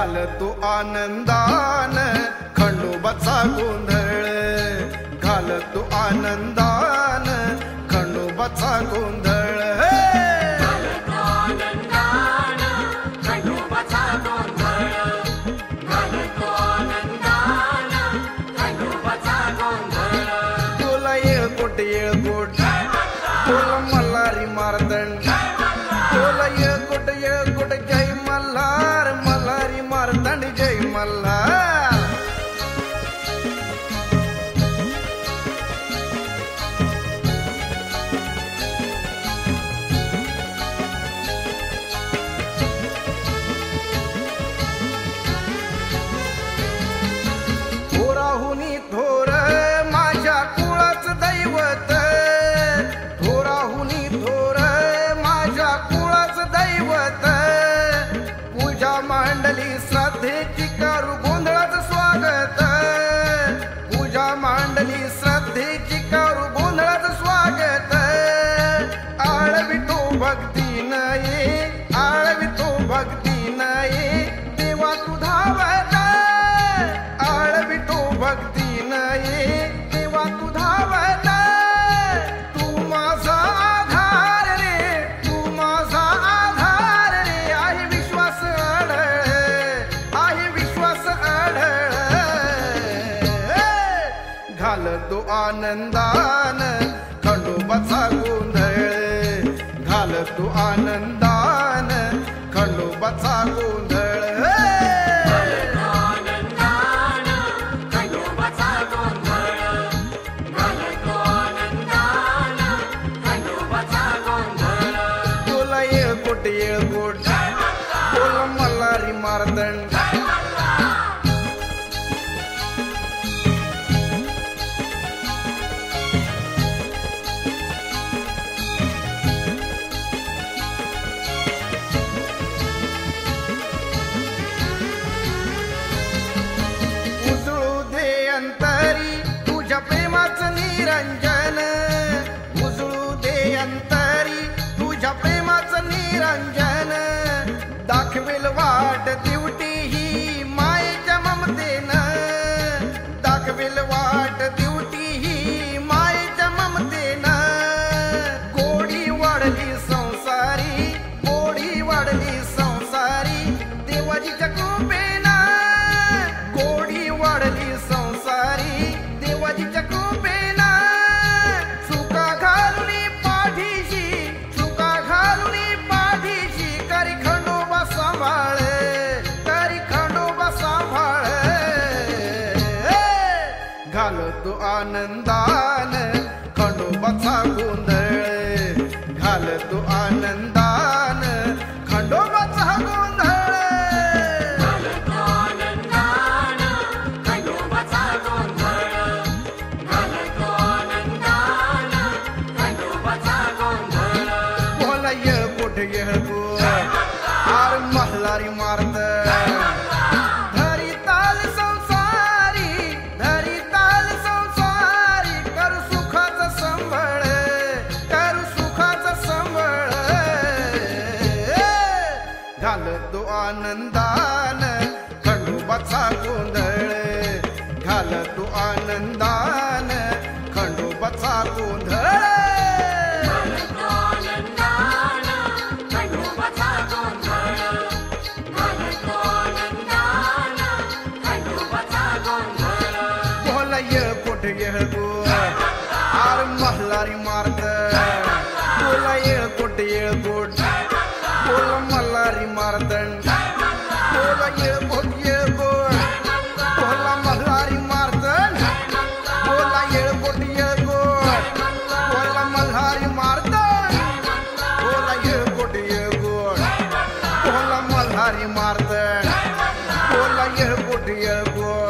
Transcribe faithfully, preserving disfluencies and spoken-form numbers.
घाल तू आनंदान खंडोबाचा गोंधळ, घाल तू आनंदान खंडोबाचा गोंधळ। तुला येळकोट येळकोट तुला मल्हारी मारदंड, तुला येळकोट येळकोट जय मल्हार मल्हारी मारदंड जय मल्हार। थोराहुनी थोर माझ्या कुळाचं दैवत, थोराहुनी थोर माझ्या कुळाचं दैवत। पूजा मांडली श्रद्धेची करू गोंधळाचं स्वागत, पूजा मांडली श्रद्धेची करू गोंधळाचं स्वागत। आळवितो भक्तीन ये, आळवितो भक्तीन ये देवा तू धावत, आळवितो भक्तीन ये देवा तू धावत। तू माझा आधार रे, तू माझा आधार रे, आहे विश्वास अढळ, आहे विश्वास अढळ। घाल तो आनंदान खंडोबाचा गोंधळ, घाल तू आनंदान खंडोबाचा गोंधळ। येळकोट येळकोट तुला मल्हारी मारदंड, उजळू दे अंतरी तुझ्या प्रेमाचं निरंजन, उजळू दे अंतरी तुझ्या प्रेमाचं निरंजन। दाखवेल वाट दिवटी ही मायेच्या ममतेनं, दाखवेल वाट दिवटी ही मायेच्या ममतेनं। गोडी वाढली संसारी, गोडी वाढली संसारी देवाजीच्या कृपेनं, गोडी वाढली संसारी देवाजीच्या कृपेनं। चुका घालून पाठीशी, चुका घालून पाठीशी करी खंडोबा सांभाळ, करी खंडोबा सांभाळ। घाल तू आनंदान खंडोबाचा गोंधळ, घाल तू आनंदान खंडोबाचा गोंधळ। येळकोट येळकोट आर मल्हारी मारद, धरी ताल संसारी, धरी ताल संसारी कर सुखाचा संबळ, कर सुखाचा संबळ। घाल तो आनंदान खंडोबाचा गोंधळ, घाल तो आनंदान खंडोबाचा गोंधळ। येळकोट येळकोट आर मल्हारी मारद, तुला येळकोट येळकोट तुला मल्हारी मारदंड, तुला येळकोट येळकोट तुला मल्हारी मारदंड, तुला येळकोट येळकोट तुला मल्हारी मारदंड, तुला येळकोट येळकोट तुला मल्हारी मारदंड, तुला येळकोट येळकोट